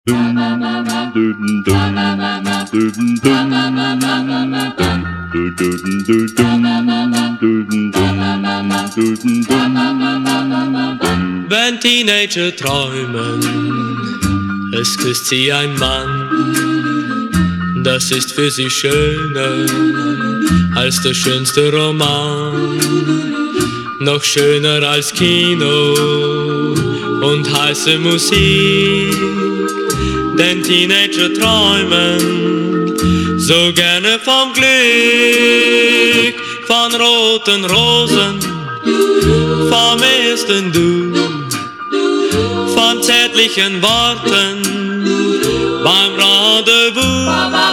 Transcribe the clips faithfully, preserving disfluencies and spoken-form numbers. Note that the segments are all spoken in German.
Wenn Teenager träumen, es küsst sie ein Mann, das ist für sie schöner als der schönste Roman, noch schöner als Kino und heiße Musik, denn Teenager träumen so gerne vom Glück, von roten Rosen, vom ersten Du, von zärtlichen Worten beim Rendezvous.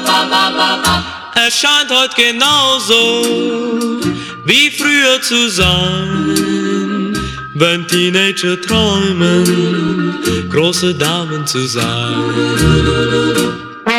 Es scheint heute genauso wie früher zu sein, wenn Teenager träumen, große Damen zu sein.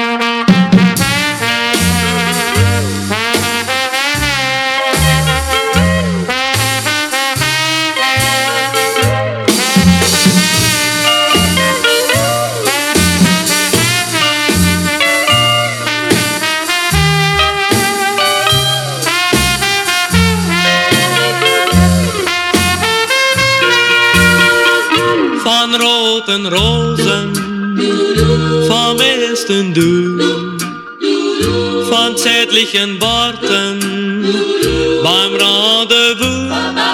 Von roten Rosen, vom ersten Du, von zärtlichen Worten beim Rendezvous.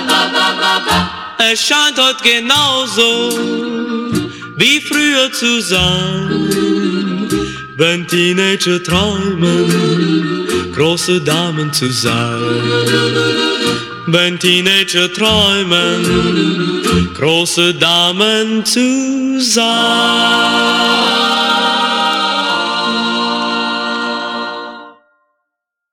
Es scheint heute genauso wie früher zu sein, wenn Teenager träumen, große Damen zu sein. Wenn Teenager träumen, große Damen zu sein.